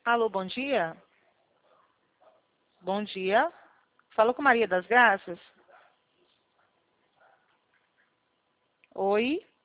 Alô, bom dia? Bom dia. Falo com Maria das Graças? Oi?